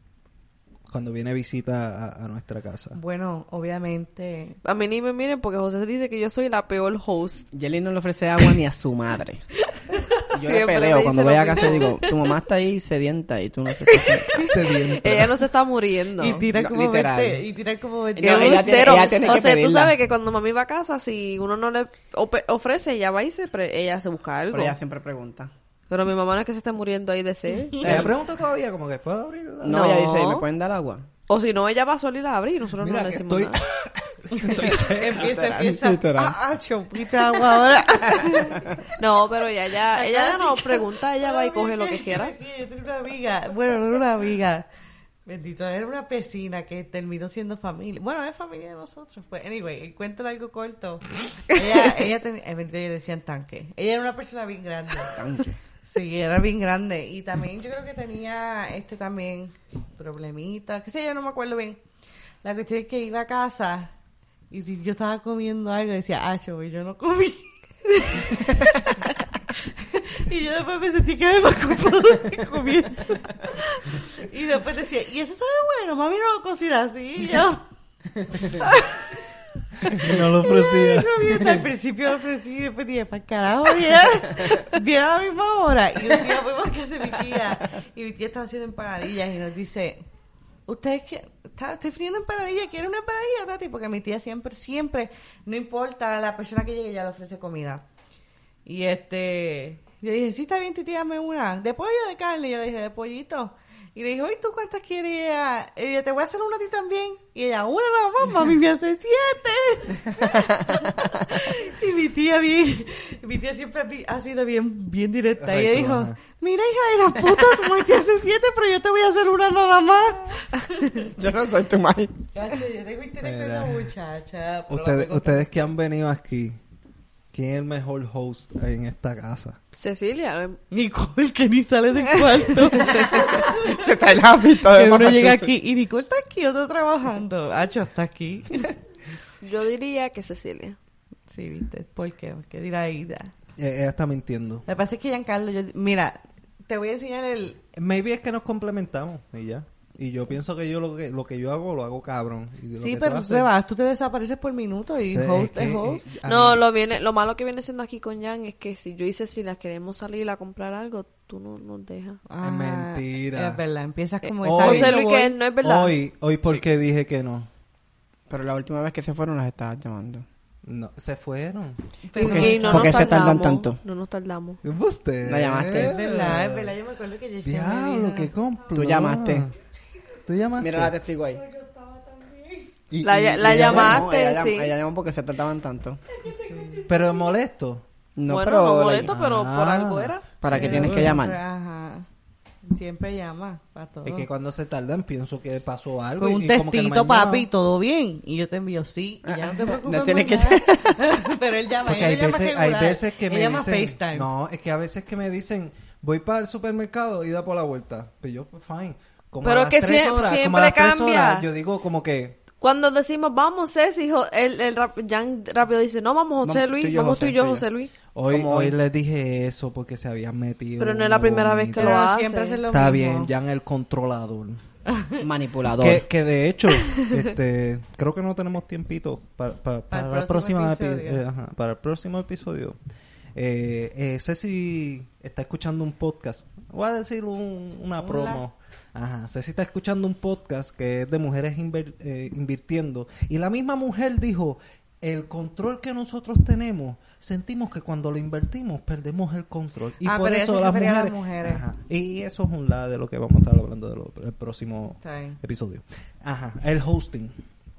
Speaker 3: Cuando viene visita a, a nuestra casa.
Speaker 2: Bueno, obviamente.
Speaker 4: A mí ni me miren porque José dice que yo soy la peor host.
Speaker 1: Jelly no le ofrece agua ni a su madre. Yo le
Speaker 4: Siempre
Speaker 1: peleo
Speaker 4: me
Speaker 1: cuando
Speaker 4: dice
Speaker 1: voy
Speaker 4: lo
Speaker 1: a casa y
Speaker 4: mismo.
Speaker 1: digo, tu mamá está ahí sedienta y tú no ofreces
Speaker 3: Sedienta.
Speaker 4: Ella no se está muriendo.
Speaker 2: Y tira
Speaker 1: No,
Speaker 2: como
Speaker 1: literal.
Speaker 2: veinte, y tira como veinte.
Speaker 4: Qué
Speaker 1: No, ella tiene-
Speaker 4: embustero.
Speaker 1: ella tiene que
Speaker 4: José, tú
Speaker 1: pedirla.
Speaker 4: sabes que cuando mami va a casa, si uno no le ope- ofrece, ella va y se pre- ella se busca algo.
Speaker 1: Pero ella siempre pregunta.
Speaker 4: Pero mi mamá no es que se esté muriendo ahí de sed.
Speaker 3: Ella pregunta todavía como que ¿puedo abrir?
Speaker 1: No,
Speaker 4: No.
Speaker 1: ella dice, ¿me pueden dar agua?
Speaker 4: O si no, ella va a salir a abrir y nosotros
Speaker 3: Mira
Speaker 4: no le
Speaker 3: que
Speaker 4: decimos
Speaker 3: estoy...
Speaker 4: nada.
Speaker 3: estoy seca.
Speaker 2: Empieza,
Speaker 1: Literal,
Speaker 2: empieza.
Speaker 1: literal.
Speaker 2: Ah, ah, chopita agua ahora.
Speaker 4: No, pero ella ya, ella ya no
Speaker 2: sí.
Speaker 4: pregunta, ella va y coge lo que quiera.
Speaker 2: Yo tengo una amiga, bueno, no era una amiga, bendito, era una vecina que terminó siendo familia. Bueno, es familia de nosotros. Pues, anyway, el cuento algo corto. Ella, ella tenía, eh, mentira, le decían tanque. Ella era una persona bien grande.
Speaker 1: Tanque.
Speaker 2: Sí, era bien grande. Y también yo creo que tenía este también problemitas, qué sé yo, no me acuerdo bien. La cuestión es que iba a casa y si yo estaba comiendo algo decía, ah, yo, yo no comí. Y yo después me sentí que me preocupaba comiendo. Y después decía, ¿y eso sabe bueno? Mami no lo cocina así. Y yo,
Speaker 3: No lo ofrecía.
Speaker 2: comiendo. Al principio lo ofrecí y después dije, para carajo, ya. Viene a la misma hora. Y un día fuimos a casa de mi tía. Y mi tía estaba haciendo empanadillas y nos dice, ¿ustedes qué? Está, estoy friendo empanadillas, ¿quieren una empanadilla, Tati? Porque mi tía siempre, siempre, no importa la persona que llegue, ya le ofrece comida. Y este, yo dije, sí, está bien, Titi, dame una. ¿De pollo o de carne? Y yo dije, de pollito. Y le dije, ¿y tú cuántas quieres? Y ella, ella, te voy a hacer una a ti también. Y ella, una nada más, mami, me hace siete. Y mi tía bien, mi tía siempre vi- ha sido bien, bien directa.
Speaker 3: Ay,
Speaker 2: Y ella
Speaker 3: tú,
Speaker 2: dijo,
Speaker 3: ajá.
Speaker 2: mira, hija de la puta, tu mamá te hace siete, pero yo te voy a hacer una nada más.
Speaker 1: Yo no soy tu madre.
Speaker 2: Cacho, yo tengo interés con
Speaker 3: Mira.
Speaker 2: esa muchacha. pero la
Speaker 3: Ustedes,
Speaker 2: tengo-
Speaker 3: ustedes que han venido aquí, ¿quién es el mejor host en esta casa?
Speaker 4: Cecilia,
Speaker 2: Nicole, que ni sale del cuarto.
Speaker 1: Se está el hábito de
Speaker 2: Que uno llega
Speaker 1: Massachusetts.
Speaker 2: aquí y Nicole está aquí, yo estoy trabajando. Hacho, está aquí.
Speaker 4: yo diría que Cecilia.
Speaker 2: Sí, viste. ¿Por qué? ¿Por qué dirá Ida?
Speaker 3: Eh, ella está mintiendo.
Speaker 2: Lo que pasa es que Giancarlo, yo, mira, te voy a enseñar el...
Speaker 3: Maybe es que nos complementamos y ya. Y yo pienso que yo lo que, lo que yo hago, lo hago cabrón. Y lo
Speaker 2: Sí,
Speaker 3: que
Speaker 2: pero
Speaker 3: tú
Speaker 2: tú te
Speaker 3: haces-
Speaker 2: vas, tú te desapareces por minuto y
Speaker 3: Eh,
Speaker 2: host
Speaker 3: es
Speaker 2: es
Speaker 3: que,
Speaker 2: host.
Speaker 3: eh, a
Speaker 4: No,
Speaker 3: mí-
Speaker 4: lo viene, lo malo que viene siendo aquí con Jan es que si yo y Cecilia queremos salir a comprar algo, tú no nos dejas.
Speaker 2: Ah,
Speaker 3: mentira.
Speaker 2: Es verdad, empiezas como...
Speaker 4: Eh,
Speaker 2: está
Speaker 3: hoy-
Speaker 2: bien,
Speaker 4: José
Speaker 2: yo
Speaker 4: Luis,
Speaker 2: voy.
Speaker 4: que no es verdad.
Speaker 3: Hoy, hoy porque dije que no.
Speaker 1: Pero la última vez que se fueron las estabas llamando.
Speaker 3: No, se fueron.
Speaker 2: Pero-
Speaker 1: qué?
Speaker 4: Y no
Speaker 1: ¿Por qué
Speaker 4: nos
Speaker 1: se tardan
Speaker 4: tardamos,
Speaker 1: tanto?
Speaker 4: No nos tardamos.
Speaker 3: ¿Usted?
Speaker 1: La llamaste.
Speaker 2: Es verdad, es verdad, yo me acuerdo que Yesha me
Speaker 3: Diablo,
Speaker 2: dijo-
Speaker 3: qué complot.
Speaker 1: Tú llamaste.
Speaker 3: Tú llamaste.
Speaker 1: Mira la testigo ahí.
Speaker 3: Y-
Speaker 4: La-
Speaker 3: y-
Speaker 4: la
Speaker 3: y-
Speaker 1: Ella
Speaker 4: llamaste,
Speaker 1: llamó, ella llamó,
Speaker 4: sí.
Speaker 1: Ella llamó porque se tardaban tanto.
Speaker 3: Pero molesto.
Speaker 1: No,
Speaker 4: bueno,
Speaker 1: pero...
Speaker 4: no
Speaker 1: like,
Speaker 4: molesto, pero
Speaker 3: Ah.
Speaker 4: por algo era.
Speaker 1: ¿Para qué
Speaker 2: Pero
Speaker 1: tienes que
Speaker 2: siempre,
Speaker 1: llamar?
Speaker 2: Ajá. Siempre llama para todo.
Speaker 3: Es que cuando se tardan pienso que pasó algo.
Speaker 2: Con
Speaker 3: y-
Speaker 2: un
Speaker 3: y como que no me
Speaker 2: textito,
Speaker 3: han llamado.
Speaker 2: papi, todo bien. Y yo te envío sí. Y ya no te preocupes.
Speaker 1: No tienes
Speaker 2: más
Speaker 1: que-
Speaker 2: nada. Pero él llama.
Speaker 3: Porque
Speaker 2: él
Speaker 3: hay
Speaker 2: llama
Speaker 3: veces, hay
Speaker 2: regular.
Speaker 3: veces que
Speaker 2: Él
Speaker 3: me
Speaker 2: llama
Speaker 3: dicen...
Speaker 2: FaceTime.
Speaker 3: No, es que a veces que me dicen, voy para el supermercado y da por la vuelta. Pues yo, pues fine. Como
Speaker 4: Pero
Speaker 3: a las
Speaker 4: que
Speaker 3: tres
Speaker 4: sie-
Speaker 3: horas, como a
Speaker 4: siempre
Speaker 3: las tres
Speaker 4: cambia.
Speaker 3: horas, yo digo como que...
Speaker 4: Cuando decimos, vamos, Ceci, jo- el, el rap- Jan rápido dice, no, vamos, José
Speaker 1: Vamos,
Speaker 4: Luis,
Speaker 1: tú y yo,
Speaker 4: vamos tú y
Speaker 1: José,
Speaker 4: yo,
Speaker 1: tú y yo.
Speaker 4: José Luis.
Speaker 3: Hoy,
Speaker 1: Como
Speaker 3: hoy
Speaker 1: hoy.
Speaker 3: les dije eso porque se habían metido.
Speaker 4: Pero no es la
Speaker 3: una
Speaker 4: primera vez que
Speaker 3: gomita.
Speaker 4: lo
Speaker 2: Pero
Speaker 4: hace.
Speaker 2: siempre hacen lo
Speaker 3: Está
Speaker 2: mismo.
Speaker 3: bien, Jan el controlador.
Speaker 1: Manipulador.
Speaker 3: Que, que de hecho, este, creo que no tenemos tiempito para, para, para,
Speaker 2: Para el
Speaker 3: la próxima
Speaker 2: próximo
Speaker 3: epi-
Speaker 2: episodio.
Speaker 3: eh, ajá, para el próximo episodio. Eh, eh, Ceci está escuchando un podcast. Voy a decir un- una
Speaker 2: Un
Speaker 3: promo. Ajá, Ceci está escuchando un podcast que es de mujeres inver- eh, invirtiendo. Y la misma mujer dijo, el control que nosotros tenemos, sentimos que cuando lo invertimos perdemos el control. Y
Speaker 2: Ah,
Speaker 3: por
Speaker 2: pero ella
Speaker 3: eso
Speaker 2: se
Speaker 3: las
Speaker 2: refería a
Speaker 3: mujeres...
Speaker 2: las mujeres.
Speaker 3: Ajá, y eso es un lado de lo que vamos a estar hablando del el próximo
Speaker 2: Está bien.
Speaker 3: episodio. Ajá, el hosting.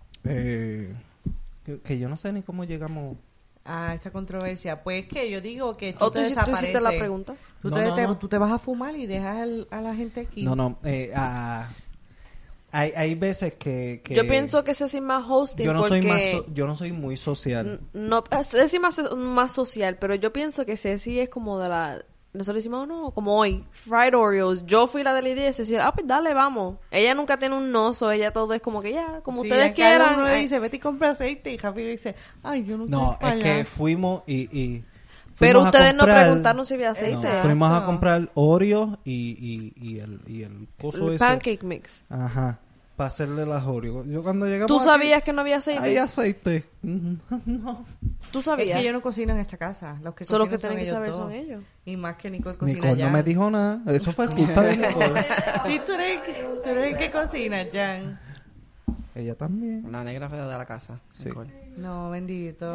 Speaker 3: Eh, que, que yo no sé ni cómo llegamos...
Speaker 2: Ah, esta controversia. Pues que yo digo que tú
Speaker 4: O
Speaker 2: te
Speaker 4: tú, tú
Speaker 2: desapareces.
Speaker 4: hiciste la pregunta.
Speaker 2: Tú,
Speaker 3: No,
Speaker 2: te,
Speaker 3: no,
Speaker 2: te-
Speaker 3: no.
Speaker 2: tú te vas a fumar y dejas al- a la gente aquí.
Speaker 3: No, no, eh, ah, hay, hay veces que, que...
Speaker 4: Yo pienso que Ceci es más hosting
Speaker 3: yo no
Speaker 4: porque...
Speaker 3: soy más so- yo no soy muy social.
Speaker 4: N- No, Ceci más, más social, pero yo pienso que Ceci es como de la... Nosotros decimos, no, como hoy, fried Oreos. Yo fui la de la idea y Ceci, ah, pues dale, vamos. Ella nunca tiene un noso, ella todo es como que ya, como
Speaker 2: Sí,
Speaker 4: ustedes
Speaker 2: Giancarlo
Speaker 4: quieran.
Speaker 2: uno
Speaker 4: Ay,
Speaker 2: dice, vete y compra aceite. Y rápido dice, ay, yo no
Speaker 3: No,
Speaker 2: quiero
Speaker 3: es que fuimos y... y
Speaker 4: Pero
Speaker 3: fuimos a
Speaker 4: ustedes no
Speaker 3: comprar-
Speaker 4: preguntaron si había aceite.
Speaker 3: No, fuimos a comprar Oreo y, y, y el, y el coso
Speaker 4: El
Speaker 3: ese.
Speaker 4: pancake mix.
Speaker 3: Ajá, para hacerle las Oreo. Yo cuando llegamos
Speaker 4: ¿Tú
Speaker 3: aquí,
Speaker 4: sabías que no había aceite?
Speaker 3: hay aceite. No.
Speaker 4: ¿Tú
Speaker 2: Es
Speaker 4: sabías?
Speaker 2: que yo no cocino en esta casa. Los que
Speaker 4: Solo que
Speaker 2: cocinan
Speaker 4: tienen que
Speaker 2: son
Speaker 4: saber
Speaker 2: ellos
Speaker 4: son
Speaker 2: dos.
Speaker 4: ellos.
Speaker 2: Y más que Nicole cocina
Speaker 3: Nicole
Speaker 2: ya.
Speaker 3: no me dijo nada. Eso fue culpa de Nicole.
Speaker 2: Sí, tú eres, tú eres el que cocina, Jan.
Speaker 3: Ella también.
Speaker 1: Una negra fea de la casa.
Speaker 3: Sí.
Speaker 1: Nicole.
Speaker 2: No, bendito.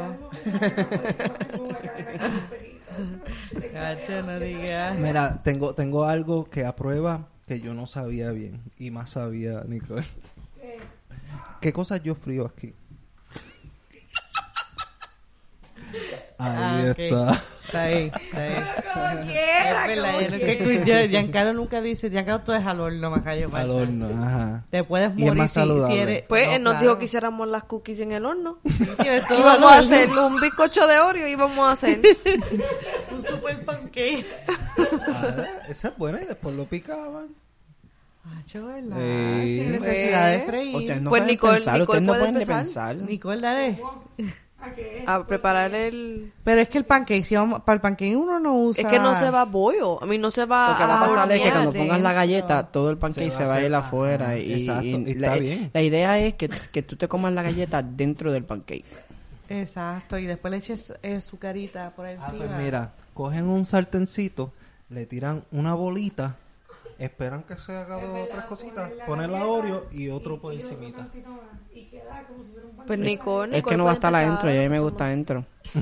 Speaker 2: Cacho, no digas.
Speaker 3: Mira, tengo, tengo algo que aprueba que yo no sabía bien. Y más sabía Nicole. ¿Qué cosas yo frío aquí? Ahí
Speaker 2: Ah, ok.
Speaker 3: está.
Speaker 2: Está ahí, está ahí. Es verdad, yo nunca escuché. Giancarlo nunca dice, Giancarlo todo es al horno, me callo. falta.
Speaker 3: Adorno, ajá.
Speaker 2: Te puedes
Speaker 3: Y es
Speaker 2: morir
Speaker 3: más
Speaker 2: si,
Speaker 3: saludable.
Speaker 2: si eres...
Speaker 4: Pues
Speaker 2: no,
Speaker 4: él nos
Speaker 2: claro.
Speaker 4: dijo que hiciéramos las cookies en el horno.
Speaker 2: Sí, eres todo
Speaker 4: Y vamos
Speaker 2: al
Speaker 4: a
Speaker 2: horno.
Speaker 4: hacer un bizcocho de Oreo y vamos a hacer.
Speaker 2: Un super pancake.
Speaker 3: Ah, esa es buena y después lo picaban.
Speaker 2: Macho, ¿verdad?
Speaker 3: Sí.
Speaker 2: Sin necesidad de
Speaker 4: Pues,
Speaker 2: freír.
Speaker 1: Ustedes no
Speaker 4: Pues
Speaker 1: pueden
Speaker 4: Nicole-
Speaker 1: pensar,
Speaker 4: Nicole
Speaker 1: ustedes no
Speaker 4: puede
Speaker 1: pueden ni
Speaker 4: empezar.
Speaker 1: pensar.
Speaker 2: Nicole, dale.
Speaker 4: A preparar el...
Speaker 2: Pero es que el pancake, si vamos, para el pancake uno no usa...
Speaker 4: Es que no se va a bollo. A mí no se va
Speaker 1: Lo que va a pasar es que cuando
Speaker 2: hornear
Speaker 1: pongas la
Speaker 2: dentro.
Speaker 1: galleta, todo el pancake
Speaker 3: Se
Speaker 1: se
Speaker 3: va
Speaker 1: va,
Speaker 3: a
Speaker 1: a ir
Speaker 3: hacer-
Speaker 1: afuera.
Speaker 3: ajá,
Speaker 1: y,
Speaker 3: exacto,
Speaker 1: y
Speaker 3: y
Speaker 1: la,
Speaker 3: está bien.
Speaker 1: la idea es que, que tú te comas la galleta dentro del pancake.
Speaker 2: Exacto, y después le eches eh, su carita por
Speaker 3: Ah,
Speaker 2: encima.
Speaker 3: pues mira, cogen un sartencito, le tiran una bolita esperan que se haga dos o tres cositas, ponen la Oreo y otro por encimita.
Speaker 4: Pues Nicole,
Speaker 1: Es que no va a estar adentro, y a mí me gusta adentro.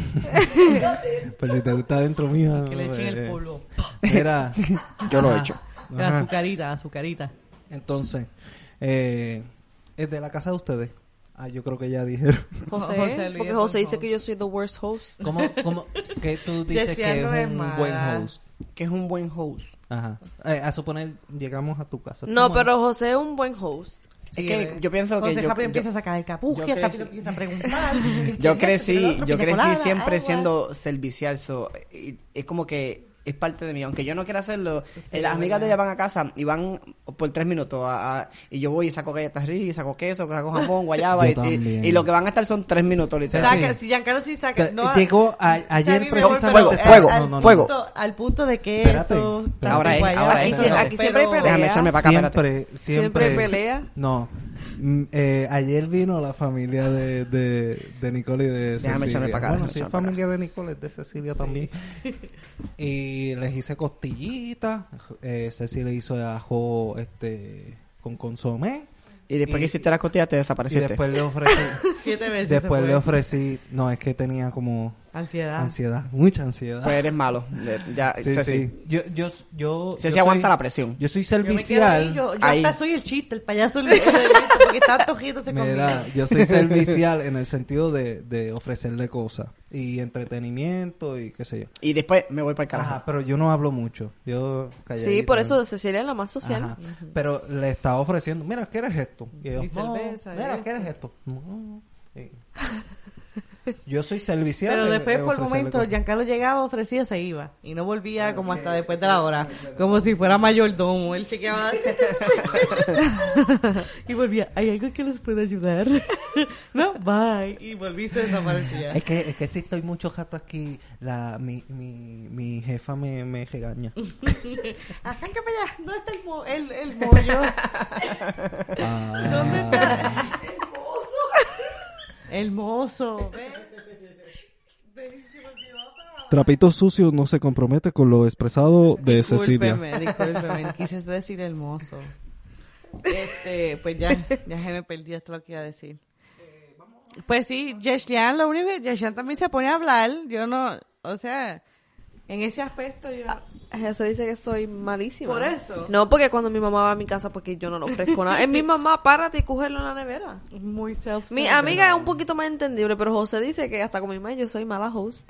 Speaker 3: Pues si te gusta adentro, mija.
Speaker 2: Que le echen el
Speaker 3: eh,
Speaker 2: polvo.
Speaker 3: Mira.
Speaker 1: Yo lo he
Speaker 3: Ajá,
Speaker 1: hecho.
Speaker 2: La
Speaker 3: ajá.
Speaker 2: azucarita, azucarita.
Speaker 3: Entonces, eh, ¿es de la casa de ustedes? Ah, yo creo que ya dijeron.
Speaker 4: José,
Speaker 2: José Luis
Speaker 4: porque
Speaker 2: es
Speaker 4: José
Speaker 2: buen
Speaker 4: dice
Speaker 2: host.
Speaker 4: que yo soy the worst host.
Speaker 3: ¿Cómo, cómo, que tú dices
Speaker 2: Decía
Speaker 3: que es
Speaker 2: no es
Speaker 3: un
Speaker 2: mala.
Speaker 3: buen host?
Speaker 1: Que es un buen host.
Speaker 3: Ajá. Eh, a suponer, llegamos a tu casa.
Speaker 4: No,
Speaker 3: ¿Cómo?
Speaker 4: pero José es un buen host.
Speaker 1: Es que yo pienso que
Speaker 2: José
Speaker 1: yo-
Speaker 2: rápido
Speaker 1: yo-
Speaker 2: empieza a sacar el capuje,
Speaker 1: yo
Speaker 2: rápido
Speaker 1: crecí-
Speaker 2: empieza a preguntar.
Speaker 1: Yo crecí, yo crecí
Speaker 2: colada,
Speaker 1: siempre
Speaker 2: agua.
Speaker 1: siendo servicial, so, y- es como que es parte de mí, aunque yo no quiera hacerlo.
Speaker 2: Sí,
Speaker 1: eh, las amigas de
Speaker 2: verdad.
Speaker 1: ella van a casa y van por tres minutos a, a- y yo voy y saco galletas ricas, saco queso, saco jamón, guayaba
Speaker 3: Yo
Speaker 1: y, y,
Speaker 3: también.
Speaker 1: y lo que van a estar son tres minutos literal.
Speaker 2: Saca,
Speaker 3: Sí.
Speaker 2: si Giancarlo sí saca.
Speaker 3: Te-
Speaker 2: No,
Speaker 3: llegó a- ayer
Speaker 2: Está bien,
Speaker 3: precisamente.
Speaker 1: Fuego,
Speaker 2: pero
Speaker 1: fuego,
Speaker 2: al,
Speaker 3: No, no, no.
Speaker 1: fuego.
Speaker 2: Punto, al punto de que
Speaker 3: Espérate.
Speaker 2: eso...
Speaker 3: Espérate.
Speaker 1: Ahora es,
Speaker 2: guayaba,
Speaker 1: ahora
Speaker 4: Aquí,
Speaker 1: es,
Speaker 4: sí-
Speaker 1: espérate.
Speaker 4: aquí siempre hay
Speaker 2: Pero-
Speaker 4: peleas.
Speaker 1: Déjame echarme para acá, espérate.
Speaker 3: Siempre, siempre.
Speaker 4: Siempre hay pelea.
Speaker 3: No. Mm, eh, ayer vino la familia de, de, de Nicole y de
Speaker 1: Déjame
Speaker 3: Cecilia.
Speaker 1: echarme para acá,
Speaker 3: Bueno,
Speaker 1: déjame
Speaker 3: sí, es
Speaker 1: echarme para
Speaker 3: familia de Nicole, es de Cecilia también. Y les hice costillitas. Eh, Cecilia hizo ajo este, con consomé.
Speaker 1: Y después
Speaker 3: Y-
Speaker 1: que hiciste la costilla te
Speaker 3: Y
Speaker 1: desapareciste.
Speaker 3: después le ofrecí.
Speaker 2: Siete veces se
Speaker 3: después
Speaker 2: fue.
Speaker 3: le ofrecí. No, es que tenía como
Speaker 2: Ansiedad.
Speaker 3: ansiedad, mucha ansiedad.
Speaker 1: Pues eres malo. Ya,
Speaker 3: Sí,
Speaker 1: Ceci.
Speaker 3: sí. Yo, yo, yo.
Speaker 1: Ceci
Speaker 3: yo
Speaker 1: aguanta
Speaker 3: soy-
Speaker 1: la presión.
Speaker 3: Yo soy
Speaker 2: Yo me quedo ahí,
Speaker 3: servicial.
Speaker 2: yo, yo
Speaker 1: Ahí.
Speaker 2: hasta soy el chiste, el payaso del del evento, porque está tojiéndose conmigo.
Speaker 3: Mira, yo soy servicial en el sentido de, de ofrecerle cosas y entretenimiento y qué sé yo.
Speaker 1: Y después me voy para el carajo.
Speaker 3: Ajá, pero yo no hablo mucho. Yo calladito.
Speaker 4: Sí, por eso Cecilia es la más social.
Speaker 3: Ajá. Pero le estaba ofreciendo, mira, ¿qué eres esto? Y yo,
Speaker 2: Y
Speaker 3: no,
Speaker 2: cerveza, y
Speaker 3: mira,
Speaker 2: esto.
Speaker 3: ¿qué eres esto? No. Sí. Yo soy servicial.
Speaker 2: Pero
Speaker 3: en-
Speaker 2: después,
Speaker 3: en
Speaker 2: por
Speaker 3: ofrecerle
Speaker 2: momentos,
Speaker 3: cosas.
Speaker 2: Giancarlo llegaba, ofrecía, se iba. Y no volvía como hasta después de la hora. Como si fuera mayordomo. Él chequeaba. y volvía. ¿Hay algo que les pueda ayudar? no, bye. Y volví y se desaparecía.
Speaker 3: Es que, es que si estoy mucho rato aquí, la, mi, mi, mi jefa me, me regaña.
Speaker 2: Arranca para allá. ¿Dónde está el, mo el, el mollo?
Speaker 3: Ah.
Speaker 2: ¿Dónde está? El mozo. Ven. Ven, se me olvidó apagar.
Speaker 3: Trapitos sucios no se compromete con lo expresado de Cecilia.
Speaker 2: Discúlpeme, discúlpeme, quise decir hermoso. Este, pues ya, ya se me perdió esto lo que iba a decir. Pues sí, Yeshian, lo único que Yeshian también se pone a hablar. Yo no, o sea, en ese aspecto yo...
Speaker 4: José dice que soy malísima.
Speaker 2: ¿Por eso?
Speaker 4: No, porque cuando mi mamá va a mi casa, porque yo no le ofrezco nada. Es mi mamá, párate y cógelo en la nevera.
Speaker 2: Muy self
Speaker 4: Mi amiga es un poquito más entendible, pero José dice que hasta con mi mamá yo soy mala host.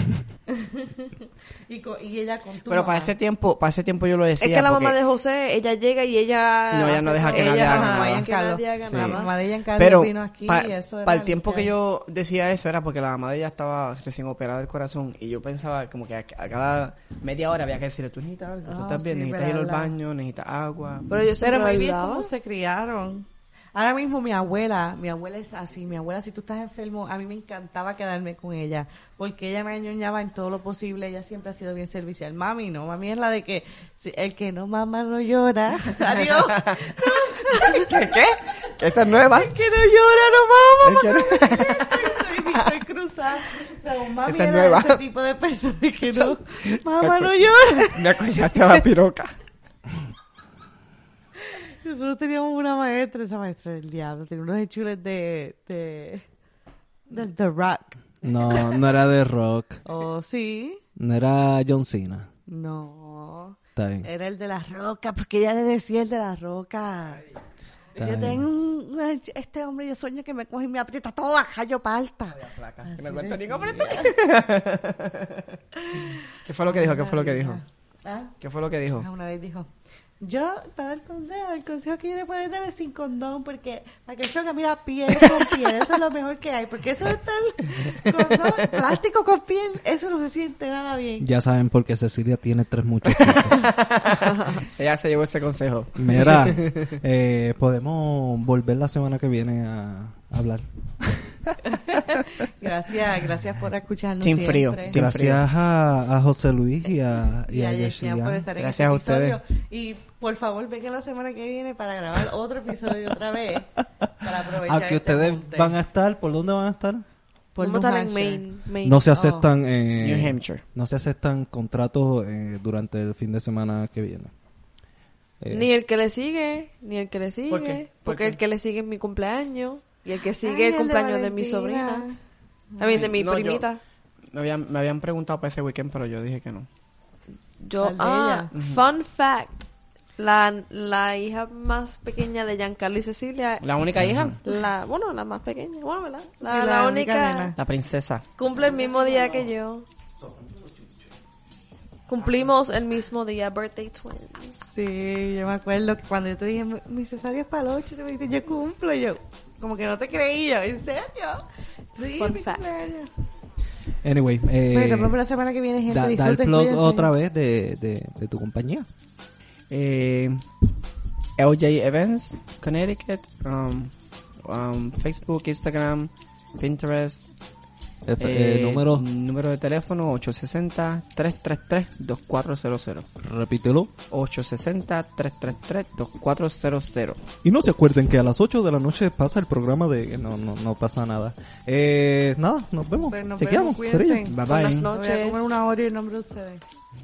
Speaker 2: y, co- y ella con tu
Speaker 1: Pero
Speaker 2: mamá.
Speaker 1: para ese tiempo, para ese tiempo yo lo decía.
Speaker 4: Es que la
Speaker 1: porque-
Speaker 4: mamá de José, ella llega y ella...
Speaker 1: No, ella no deja que
Speaker 4: ella-
Speaker 1: nadie haga
Speaker 4: ajá,
Speaker 1: nada.
Speaker 4: que nadie haga
Speaker 1: Sí.
Speaker 2: La
Speaker 4: nada.
Speaker 2: mamá de Giancarlo
Speaker 1: Pero
Speaker 2: vino aquí
Speaker 1: para
Speaker 2: y eso era
Speaker 1: el tiempo que
Speaker 2: literal.
Speaker 1: yo decía eso era porque la mamá de ella estaba recién operada del corazón y yo pensaba como que a, a cada media hora había que decirle, tú necesitas algo, tú
Speaker 2: Ah,
Speaker 1: estás bien,
Speaker 2: sí,
Speaker 1: necesitas ir al
Speaker 2: verdad.
Speaker 1: baño, necesitas agua.
Speaker 4: Pero yo siempre
Speaker 2: Pero
Speaker 4: la
Speaker 2: muy bien
Speaker 4: ayudaba.
Speaker 2: cómo se criaron. Ahora mismo mi abuela, mi abuela es así, mi abuela si tú estás enfermo, a mí me encantaba quedarme con ella, porque ella me añoñaba en todo lo posible, ella siempre ha sido bien servicial. Mami no, mami es la de que si- el que no mama no llora. Adiós.
Speaker 1: ¿Qué? ¿Qué? ¿Que esta es nueva?
Speaker 2: El que no llora no mama.
Speaker 1: Es que no-
Speaker 2: Estoy, estoy cruzada. O sea, un mami
Speaker 1: Esa es
Speaker 2: era
Speaker 1: nueva.
Speaker 2: ese tipo de persona que no, mamá no llora.
Speaker 1: Me acordaste a la piroca.
Speaker 2: Nosotros teníamos una maestra, esa maestra del diablo, tenía unos enchules de, de, del The Rock.
Speaker 3: No, no era de rock.
Speaker 2: Oh, sí.
Speaker 3: No era John Cena.
Speaker 2: No.
Speaker 3: Está bien.
Speaker 2: Era el de la roca, porque ella le decía el de la roca.
Speaker 3: Está
Speaker 2: Yo
Speaker 3: bien.
Speaker 2: tengo un, una- este hombre, yo sueño que me coge y me aprieta toda, callo palta.
Speaker 1: Que me cuenta ni cómo esto. ¿Qué fue lo que dijo? ¿Qué fue lo que dijo?
Speaker 2: ¿Ah?
Speaker 1: ¿Qué fue lo que dijo?
Speaker 2: Ah, una vez dijo, yo, para dar consejo, el consejo que yo le puedo dar es sin condón, porque para que el choque, mira, piel con piel, eso es lo mejor que hay, porque eso de estar condón, plástico con piel, eso no se siente nada bien.
Speaker 3: Ya saben por qué Cecilia tiene tres muchachitos.
Speaker 1: Ella se llevó ese consejo.
Speaker 3: Mira, eh, podemos volver la semana que viene a hablar.
Speaker 2: Gracias, gracias por escucharnos
Speaker 1: Team
Speaker 2: siempre.
Speaker 1: frío, team
Speaker 3: Gracias a, a José Luis y a, y
Speaker 2: Y
Speaker 3: a
Speaker 2: a
Speaker 3: Yeshian.
Speaker 2: Yeshian por estar en
Speaker 1: Gracias
Speaker 2: este
Speaker 1: a
Speaker 2: episodio.
Speaker 1: ustedes.
Speaker 2: Y por favor, vengan la semana que viene para grabar otro episodio otra vez. Para aprovechar
Speaker 3: Aunque
Speaker 2: este
Speaker 3: ustedes
Speaker 2: junte.
Speaker 3: van a estar, ¿por dónde van a estar?
Speaker 2: Por
Speaker 4: Vamos
Speaker 2: New
Speaker 4: a estar en
Speaker 2: Hampshire.
Speaker 4: Maine. Maine.
Speaker 3: No se
Speaker 2: Oh.
Speaker 3: aceptan eh,
Speaker 1: New Hampshire.
Speaker 3: no se aceptan contratos eh, durante el fin de semana que viene. Eh,
Speaker 4: Ni el que le sigue, ni el que le sigue.
Speaker 1: ¿Por qué? ¿Por
Speaker 4: Porque
Speaker 1: qué?
Speaker 4: el que le sigue es mi cumpleaños. Y el que
Speaker 2: Ay,
Speaker 4: sigue el
Speaker 2: el de
Speaker 4: cumpleaños de, mi
Speaker 2: Valentina.
Speaker 4: sobrina. A mí, de mi
Speaker 1: No, yo-
Speaker 4: primita.
Speaker 1: Me habían, me habían preguntado para ese weekend, pero yo dije que no.
Speaker 4: Yo,
Speaker 2: ¿Cuál de
Speaker 4: ah, fun fact. La, la hija más pequeña de Giancarlo y Cecilia,
Speaker 1: ¿La única hija?
Speaker 4: la, bueno, la más pequeña, bueno, ¿verdad? La,
Speaker 2: Sí,
Speaker 4: la
Speaker 2: la
Speaker 4: única,
Speaker 2: única nena.
Speaker 1: La princesa.
Speaker 4: cumple el mismo día que yo. Cumplimos el mismo día, birthday twins.
Speaker 2: Sí, yo me acuerdo que cuando yo te dije, mi- mi cesárea es para el ocho, tú me dijiste, yo cumplo, y yo, como que no te creí yo, ¿en serio? Sí,
Speaker 4: Fun
Speaker 2: mi
Speaker 4: fact.
Speaker 2: cumpleaños.
Speaker 3: Anyway, eh,
Speaker 2: Bueno, nos vemos la semana que viene, gente,
Speaker 3: da, da el
Speaker 2: disfruten,
Speaker 3: plug
Speaker 2: cuídense.
Speaker 3: otra vez de, de, de tu compañía.
Speaker 1: Eh, L J Events, Connecticut. Um, um, Facebook, Instagram, Pinterest.
Speaker 3: El, eh, número,
Speaker 1: número de teléfono ocho seis cero, tres tres tres, dos cuatro cero cero.
Speaker 3: repítelo.
Speaker 1: ocho seis cero, tres tres tres, dos cuatro cero cero.
Speaker 3: Y no se acuerden que a las ocho de la noche pasa el programa de... No, no, no pasa nada. Eh, nada, nos vemos.
Speaker 2: Pues nos
Speaker 3: Chequeamos.
Speaker 2: vemos, cuídense.
Speaker 3: Corillo.
Speaker 1: Bye
Speaker 4: Buenas
Speaker 1: bye.
Speaker 2: Me voy a
Speaker 4: noches.
Speaker 2: comer una Oreo en nombre de ustedes.